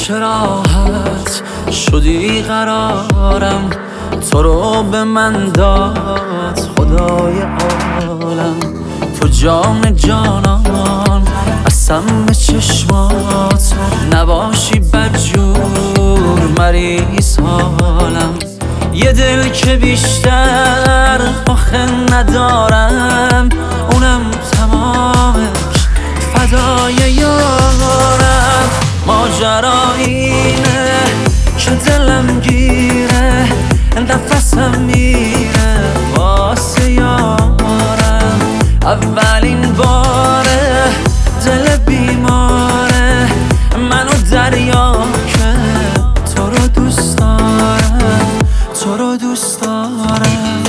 چه راحت شدی قرارم، تو رو به من داد خدای عالم. تو جان جانان قسم به چشمات، نباشی بدجور مریض حالم. یه دل که بیشتر آخه ندارم، اونم تمامش فدای یارم. ماجرا اینه که دلم گیره، نفسم میره واسه یارم. اولین باره دل بیماره منو دریا که تو رو دوست دارم، تو رو دوست دارم.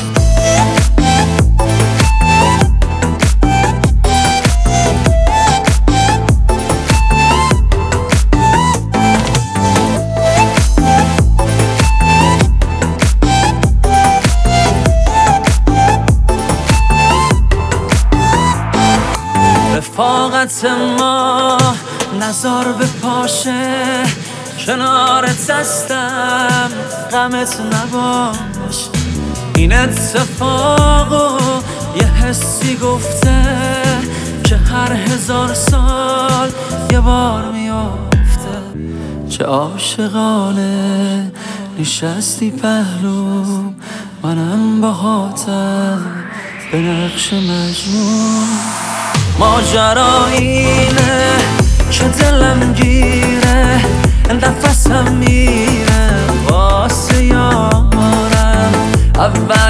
رفاقت ما نزار به پاشه، کنارت هستم غمت نباش. این اتفاقو یه حسی گفته که هر 1000 سال یه بار میافته. چه عاشقانه نشستی پهلوم، منم باهاتم به نقش مجنون. ماجرا اینه که دلم گیره، نفسم میره واسه یارم.